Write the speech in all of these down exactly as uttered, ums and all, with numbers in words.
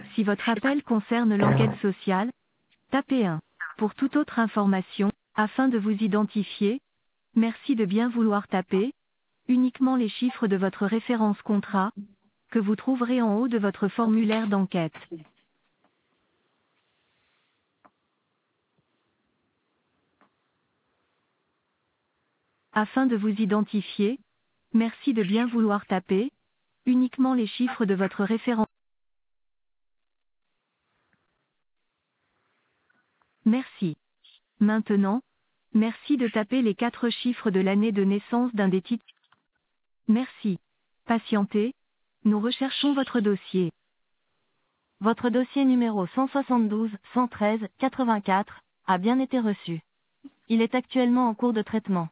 Si votre appel concerne l'enquête sociale, tapez un. Pour toute autre information, afin de vous identifier, merci de bien vouloir taper uniquement les chiffres de votre référence contrat, que vous trouverez en haut de votre formulaire d'enquête. Afin de vous identifier, merci de bien vouloir taper uniquement les chiffres de votre référence. Merci. Maintenant, merci de taper les quatre chiffres de l'année de naissance d'un des titres. Merci. Patientez, nous recherchons votre dossier. Votre dossier numéro cent soixante-douze cent treize quatre-vingt-quatre a bien été reçu. Il est actuellement en cours de traitement.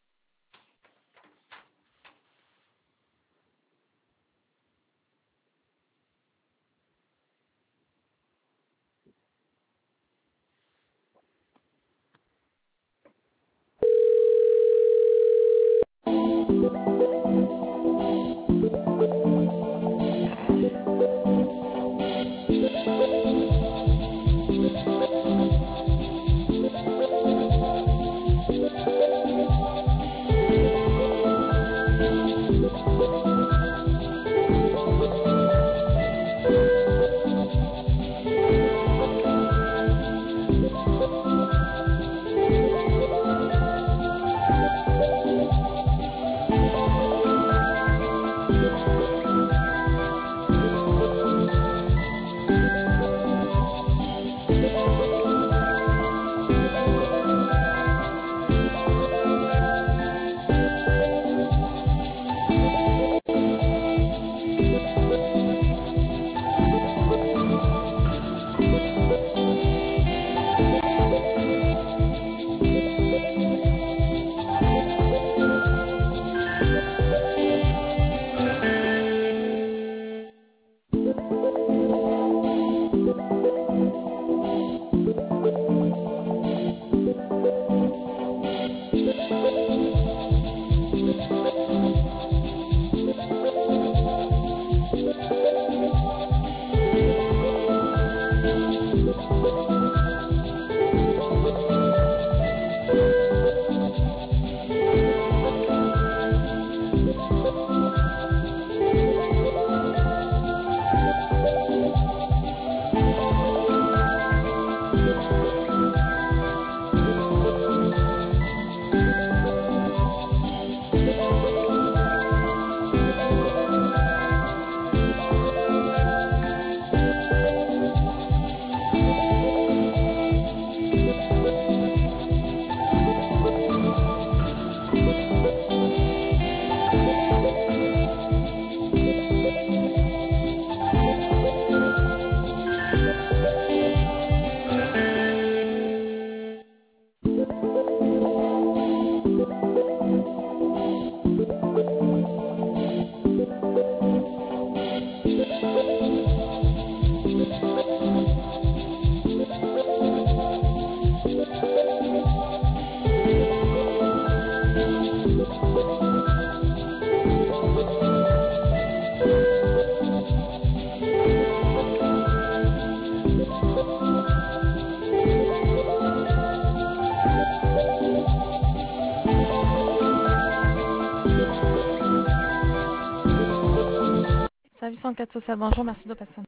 Service enquête sociale, bonjour, merci de passer.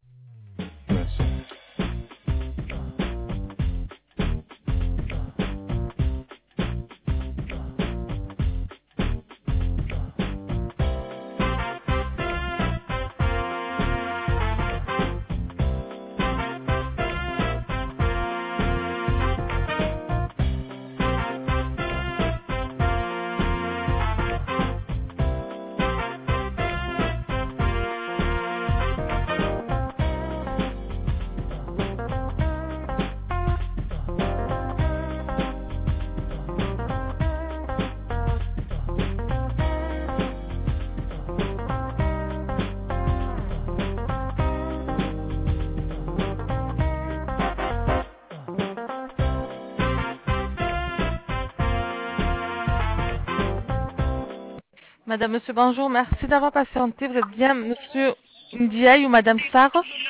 Madame, monsieur, bonjour, merci d'avoir patienté. Vous êtes bien monsieur Ndiaye ou madame Sarr?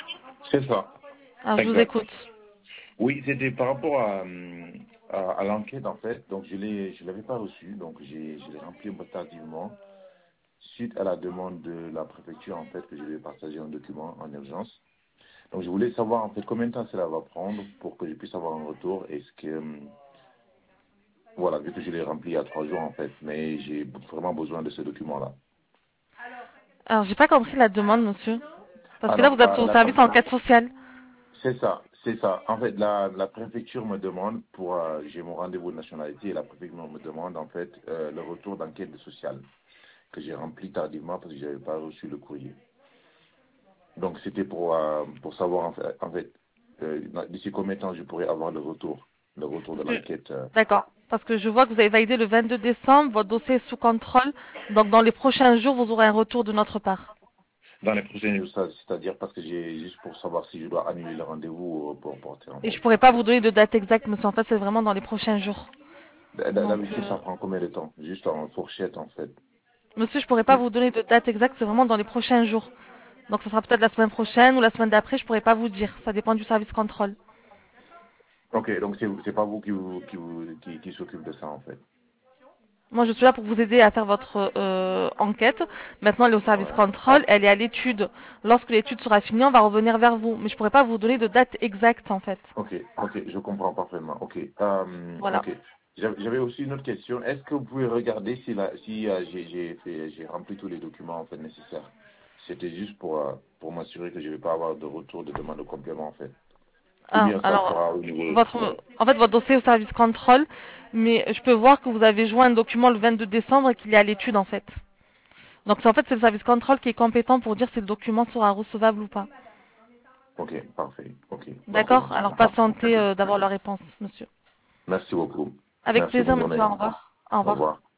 C'est ça. Alors, je vous Exact. écoute. Oui, c'était par rapport à, hum, à, à l'enquête en fait. Donc je l'ai, je l'avais pas reçu, donc j'ai, je l'ai rempli un peu tardivement suite à la demande de la préfecture en fait que je vais partager un document en urgence. Donc je voulais savoir en fait combien de temps cela va prendre pour que je puisse avoir un retour. Est-ce que hum, voilà, vu que je l'ai rempli il y a trois jours en fait, mais j'ai vraiment besoin de ce document-là. Alors, j'ai pas compris la demande, monsieur. Parce que là, Alors, vous êtes euh, au la, service enquête sociale. c'est ça, c'est ça. En fait, la, la préfecture me demande, pour euh, j'ai mon rendez-vous de nationalité, et la préfecture me demande en fait euh, le retour d'enquête sociale que j'ai rempli tardivement parce que je n'avais pas reçu le courrier. Donc c'était pour euh, pour savoir en fait, en fait euh, d'ici combien de temps je pourrais avoir le retour, le retour de Parce que- l'enquête. euh, D'accord. Parce que je vois que vous avez validé le vingt-deux décembre, votre dossier est sous contrôle. Donc, dans les prochains jours, vous aurez un retour de notre part. dans les prochains jours, ça- c'est-à-dire parce que j'ai juste pour savoir si je dois annuler le rendez-vous ou pour porter en Et je fait. pourrais pas vous donner de date exacte, monsieur. En fait, c'est vraiment dans les prochains jours. D- Donc, D'habitude, euh, ça prend combien de temps? Juste en fourchette en fait. monsieur, je pourrais pas vous donner de date exacte. C'est vraiment dans les prochains jours. Donc, ce sera peut-être la semaine prochaine ou la semaine d'après. Je pourrais pas vous dire. Ça dépend du service contrôle. Ok, donc c'est c'est pas vous qui vous qui vous qui, qui s'occupe de ça en fait. Moi, je suis là pour vous aider à faire votre euh, enquête. Maintenant, elle est au service Ouais. contrôle. Elle est à l'étude. Lorsque l'étude sera finie, on va revenir vers vous. Mais je pourrais pas vous donner de date exacte, en fait. Ok, ok, je comprends parfaitement. Ok, euh, Voilà. ok. J'avais j'avais aussi une autre question. Est-ce que vous pouvez regarder si la, si euh, j'ai j'ai fait j'ai rempli tous les documents en fait nécessaires? C'était juste pour euh, pour m'assurer que je vais pas avoir de retour de demande de complément en fait. Ou Ah, bien ça alors, sera au niveau. votre, en fait, votre dossier est au service contrôle, mais je peux voir que vous avez joint un document le vingt-deux décembre et qu'il est à l'étude, en fait. Donc, c'est en fait, c'est le service contrôle qui est compétent pour dire si le document sera recevable ou pas. Ok, parfait. Ok, bah ça D'accord? marche. Alors, patientez euh, d'avoir la réponse, monsieur. Merci beaucoup. Avec Merci, plaisir, bonne monsieur. journée. Au revoir. Au Au revoir. revoir.